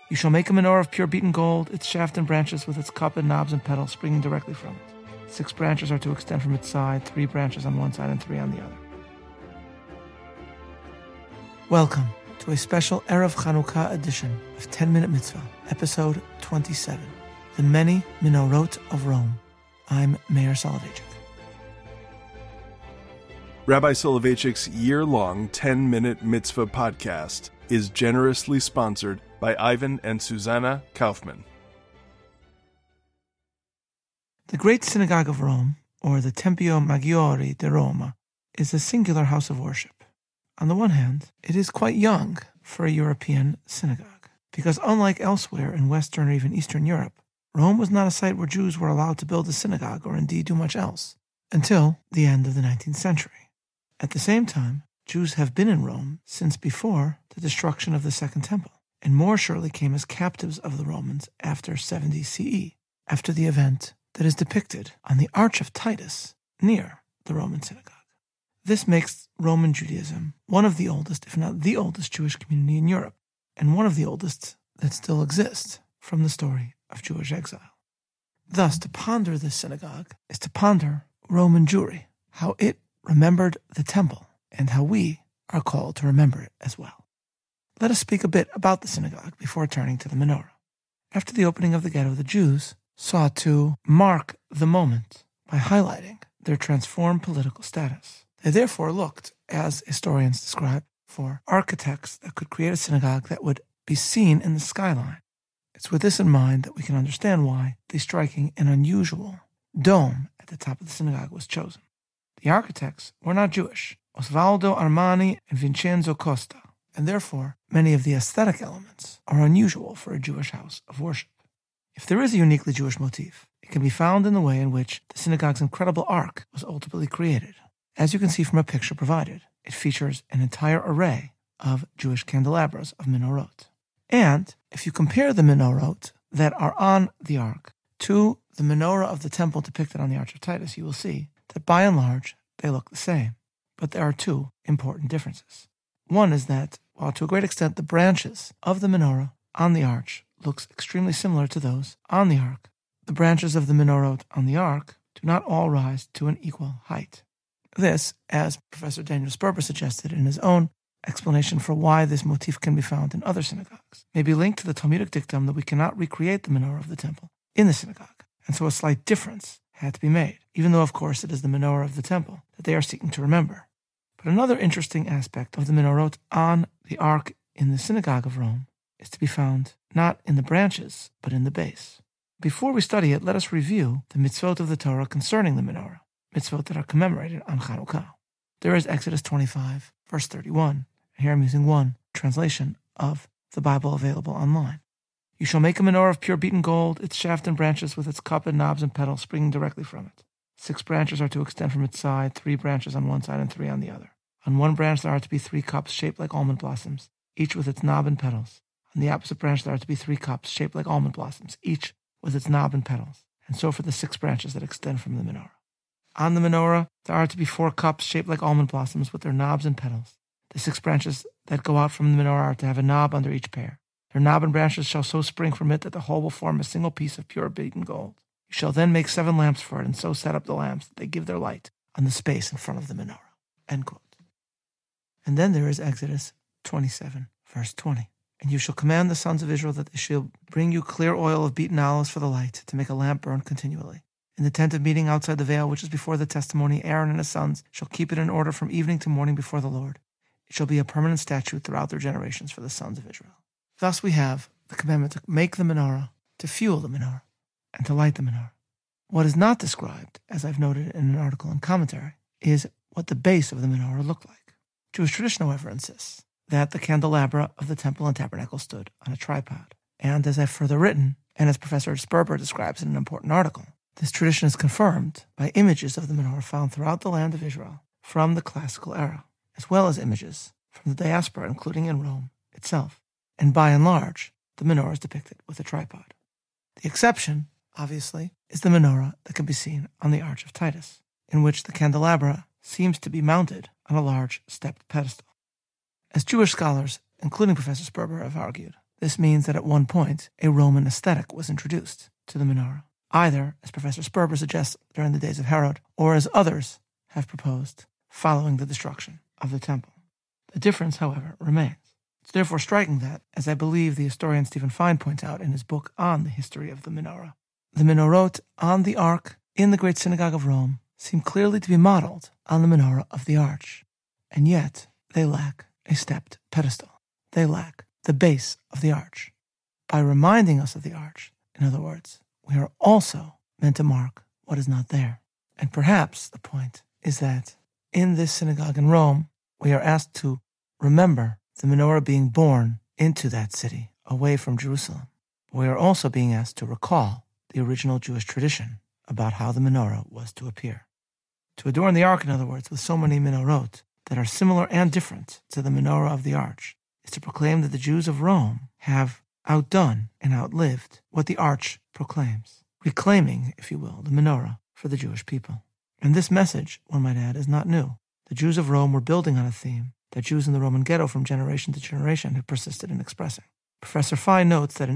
You shall make a menorah of pure beaten gold, its shaft and branches with its cup and knobs and petals springing directly from it. 6 branches are to extend from its side, 3 branches on one side and 3 on the other. Welcome to a special Erev Chanukah edition of 10-Minute Mitzvah, episode 27, The Many Menorot of Rome. I'm Meir Soloveichik. Rabbi Soloveitchik's year-long 10-Minute Mitzvah podcast is generously sponsored by Ivan and Susanna Kaufman. The Great Synagogue of Rome, or the Tempio Maggiore di Roma, is a singular house of worship. On the one hand, it is quite young for a European synagogue, because unlike elsewhere in Western or even Eastern Europe, Rome was not a site where Jews were allowed to build a synagogue or indeed do much else, until the end of the 19th century. At the same time, Jews have been in Rome since before the destruction of the Second Temple, and more surely came as captives of the Romans after 70 CE, after the event that is depicted on the Arch of Titus near the Roman synagogue. This makes Roman Judaism one of the oldest, if not the oldest, Jewish community in Europe, and one of the oldest that still exists from the story of Jewish exile. Thus, to ponder this synagogue is to ponder Roman Jewry, how it remembered the temple, and how we are called to remember it as well. Let us speak a bit about the synagogue before turning to the menorah. After the opening of the ghetto, the Jews sought to mark the moment by highlighting their transformed political status. They therefore looked, as historians describe, for architects that could create a synagogue that would be seen in the skyline. It's with this in mind that we can understand why the striking and unusual dome at the top of the synagogue was chosen. The architects were not Jewish, Osvaldo Armani and Vincenzo Costa, and therefore many of the aesthetic elements are unusual for a Jewish house of worship. If there is a uniquely Jewish motif, it can be found in the way in which the synagogue's incredible ark was ultimately created. As you can see from a picture provided, it features an entire array of Jewish candelabras of menorot. And if you compare the menorot that are on the ark to the menorah of the temple depicted on the Arch of Titus, you will see that by and large they look the same. But there are 2 important differences. One is that, while to a great extent the branches of the menorah on the arch looks extremely similar to those on the ark, the branches of the menorot on the ark do not all rise to an equal height. This, as Professor Daniel Sperber suggested in his own explanation for why this motif can be found in other synagogues, may be linked to the Talmudic dictum that we cannot recreate the menorah of the temple in the synagogue, and so a slight difference had to be made, even though, of course, it is the menorah of the temple that they are seeking to remember. But another interesting aspect of the menorot on the ark in the synagogue of Rome is to be found not in the branches, but in the base. Before we study it, let us review the mitzvot of the Torah concerning the menorah, mitzvot that are commemorated on Chanukah. There is Exodus 25, verse 31, and here I'm using one translation of the Bible available online. You shall make a menorah of pure beaten gold, its shaft and branches with its cup and knobs and petals springing directly from it. 6 branches are to extend from its side, 3 branches on one side and 3 on the other. On one branch there are to be 3 cups shaped like almond blossoms, each with its knob and petals. On the opposite branch there are to be 3 cups shaped like almond blossoms, each with its knob and petals, and so for the 6 branches that extend from the menorah. On the menorah there are to be 4 cups shaped like almond blossoms with their knobs and petals. The 6 branches that go out from the menorah are to have a knob under each pair. Their knob and branches shall so spring from it that the whole will form a single piece of pure beaten gold. You shall then make 7 lamps for it, and so set up the lamps that they give their light on the space in front of the menorah. End quote. And then there is Exodus 27, verse 20. And you shall command the sons of Israel that they shall bring you clear oil of beaten olives for the light, to make a lamp burn continually. In the tent of meeting outside the veil, which is before the testimony, Aaron and his sons shall keep it in order from evening to morning before the Lord. It shall be a permanent statute throughout their generations for the sons of Israel. Thus we have the commandment to make the menorah, to fuel the menorah, and to light the menorah. What is not described, as I've noted in an article and commentary, is what the base of the menorah looked like. Jewish tradition, however, insists that the candelabra of the temple and tabernacle stood on a tripod. And as I've further written, and as Professor Sperber describes in an important article, this tradition is confirmed by images of the menorah found throughout the land of Israel from the classical era, as well as images from the diaspora, including in Rome itself. And by and large, the menorah is depicted with a tripod. The exception, obviously, is the menorah that can be seen on the Arch of Titus, in which the candelabra seems to be mounted on a large stepped pedestal. As Jewish scholars, including Professor Sperber, have argued, This means that at one point, a Roman aesthetic was introduced to the menorah, either, as Professor Sperber suggests, during the days of Herod, or as others have proposed, following the destruction of the temple. The difference, however, remains. It's therefore striking that, as I believe the historian Stephen Fine points out in his book on the history of the menorah, the menorot on the Ark in the Great Synagogue of Rome seem clearly to be modeled on the menorah of the arch, and yet they lack a stepped pedestal. They lack the base of the arch. By reminding us of the arch, in other words, we are also meant to mark what is not there. And perhaps the point is that in this synagogue in Rome, we are asked to remember the menorah being born into that city, away from Jerusalem. We are also being asked to recall the original Jewish tradition about how the menorah was to appear. To adorn the ark, in other words, with so many menorot that are similar and different to the menorah of the arch, is to proclaim that the Jews of Rome have outdone and outlived what the arch proclaims, reclaiming, if you will, the menorah for the Jewish people. And this message, one might add, is not new. The Jews of Rome were building on a theme that Jews in the Roman ghetto from generation to generation had persisted in expressing. Professor Fine notes that in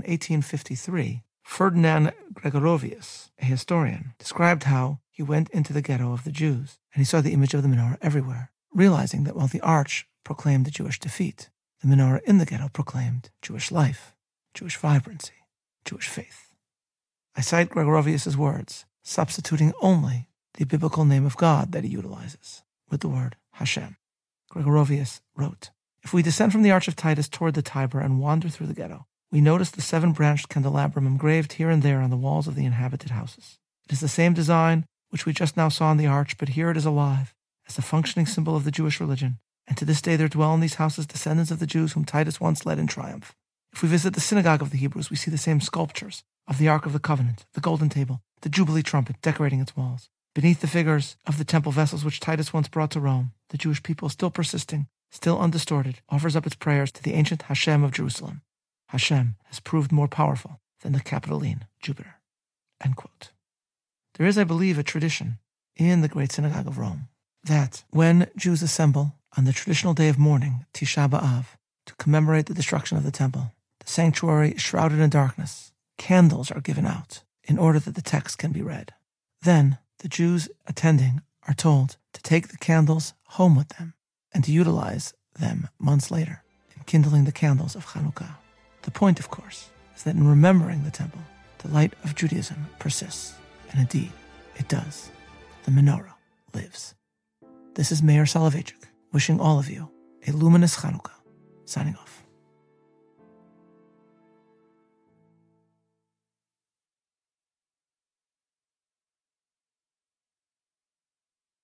1853, Ferdinand Gregorovius, a historian, described how he went into the ghetto of the Jews, and he saw the image of the menorah everywhere, realizing that while the arch proclaimed the Jewish defeat, the menorah in the ghetto proclaimed Jewish life, Jewish vibrancy, Jewish faith. I cite Gregorovius' words, substituting only the biblical name of God that he utilizes, with the word Hashem. Gregorovius wrote, "If we descend from the Arch of Titus toward the Tiber and wander through the ghetto, we notice the 7-branched candelabrum engraved here and there on the walls of the inhabited houses. It is the same design which we just now saw on the arch, but here it is alive, as the functioning symbol of the Jewish religion, and to this day there dwell in these houses descendants of the Jews whom Titus once led in triumph. If we visit the synagogue of the Hebrews, we see the same sculptures of the Ark of the Covenant, the golden table, the Jubilee trumpet decorating its walls. Beneath the figures of the temple vessels which Titus once brought to Rome, the Jewish people, still persisting, still undistorted, offers up its prayers to the ancient Hashem of Jerusalem. Hashem has proved more powerful than the Capitoline Jupiter." End quote. There is, I believe, a tradition in the Great Synagogue of Rome that when Jews assemble on the traditional day of mourning, Tisha B'Av, to commemorate the destruction of the temple, the sanctuary is shrouded in darkness. Candles are given out in order that the text can be read. Then the Jews attending are told to take the candles home with them and to utilize them months later in kindling the candles of Chanukah. The point, of course, is that in remembering the temple, the light of Judaism persists. And indeed, it does. The menorah lives. This is Meir Soloveichik, wishing all of you a luminous Chanukah. Signing off.